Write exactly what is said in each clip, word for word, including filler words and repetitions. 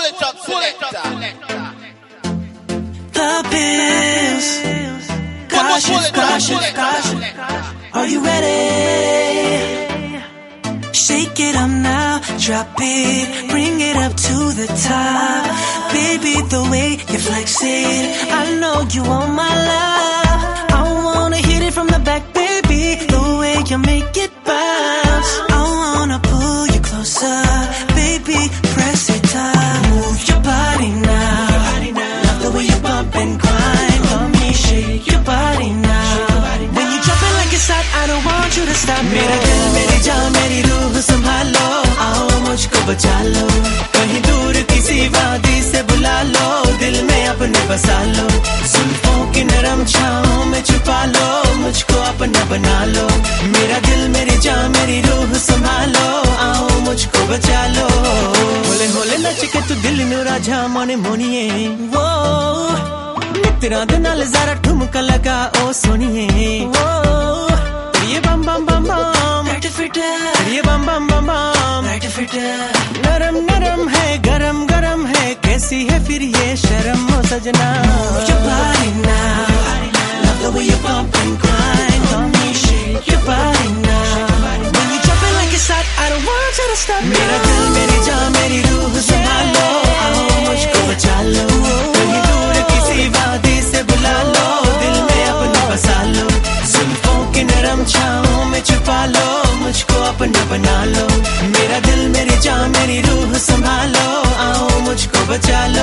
it up, selector. The bills, cautious, cautious, cautious. Are you ready? Shake it up now, drop it, bring it up to the top. Baby, the way you flex it, I know you want my love. I wanna hit it from the back, baby, the way you make it bounce. I wanna pull you closer, baby, press it up. Move your body now, love the way you bump and grind. On me, shake your body now. When you drop it like it's hot, I don't want you to stop. मेरा दिल, मेरी जान, मेरी रूह संभालो, आओ मुझको बचा लो. कहीं दूर किसी वादी से बुला लो, दिल में अपने बसा लो. जुल्फों की नरम छाँव में छुपा लो, मुझको अपना बना लो. मेरा दिल, मेरी जान, मेरी रूह संभालो, आओ मुझको बचा लो. होले होले नच के तू दिल नु राजा मने मोनिए, वो मित्रा दे नाल जरा ठुमका लगा ओ सोनिए. वो ये बम बम बम बम, ये बम बम बम बम, नरम नरम है, गरम गरम है, कैसी है फिर ये शर्म हो सजना. Your body now, love the way you bump and grind. On me, shake your body now. When you drop it like it's hot, I don't want you to stop. मेरा दिल, मेरी जान, मेरी रूह संभालो, आओ मुझको बचा लो. कहीं दूर किसी वादी से बुला लो, दिल में अपना बसा लो. जुल्फों की नरम छाँव में छुपा लो, मुझको अपना बना लो. मेरा दिल, मेरी जान, मेरी रूह संभालो, आओ मुझको बचा लो.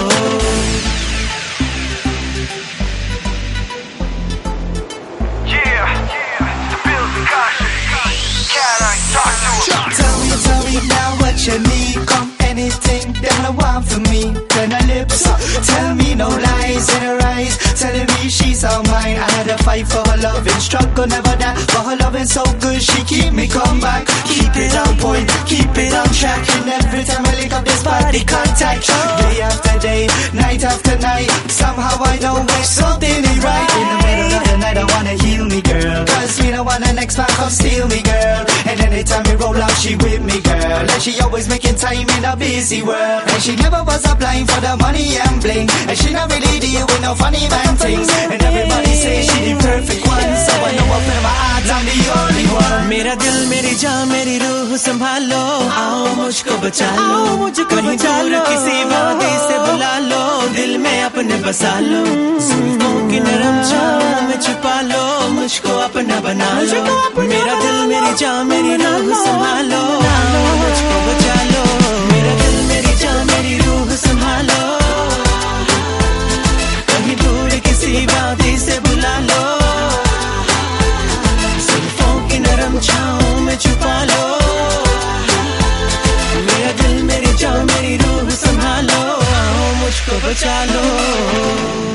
Tell me, tell me now what you need. Come anything that I want from me. Turn her lips up, tell me no lies in her eyes, telling me she's all mine. I had a fight for her loving, struggle never die. For her loving so good, she keep me come back. Keep it on point, keep it on track. And every time I link up this body contact, day after day, night after night, somehow I don't wish something ain't right. In the middle of the night I wanna heal me, girl, cause me don't want the next man come steal me, girl. And anytime we roll out, she with me, girl. And she always making time in a busy world. And she never was applying for the money and bling. And she not really deal with no funny man things. And everybody say she the perfect one, so I know up in my heart I'm the only one. मेरा दिल, मेरी जान, मेरी रूह संभालो, आओ मुझको बचा लो. कहीं दूर किसी वादी से बुला लो, दिल में अपने बसा लो. जुल्फों की नरम छाँव में छुपा लो, मुझको अपना बना लो. मेरा दिल, मेरी जान, मेरी रूह संभालो, आओ मुझको बचा लो. मेरा दिल, मेरी जान, मेरी रूह संभालो, कहीं दूर किसी वादी से बुला लो. जुल्फों की नरम छाँव में छुपा लो. मेरा दिल, मेरी जान, मेरी रूह संभालो, आओ मुझको बचा लो.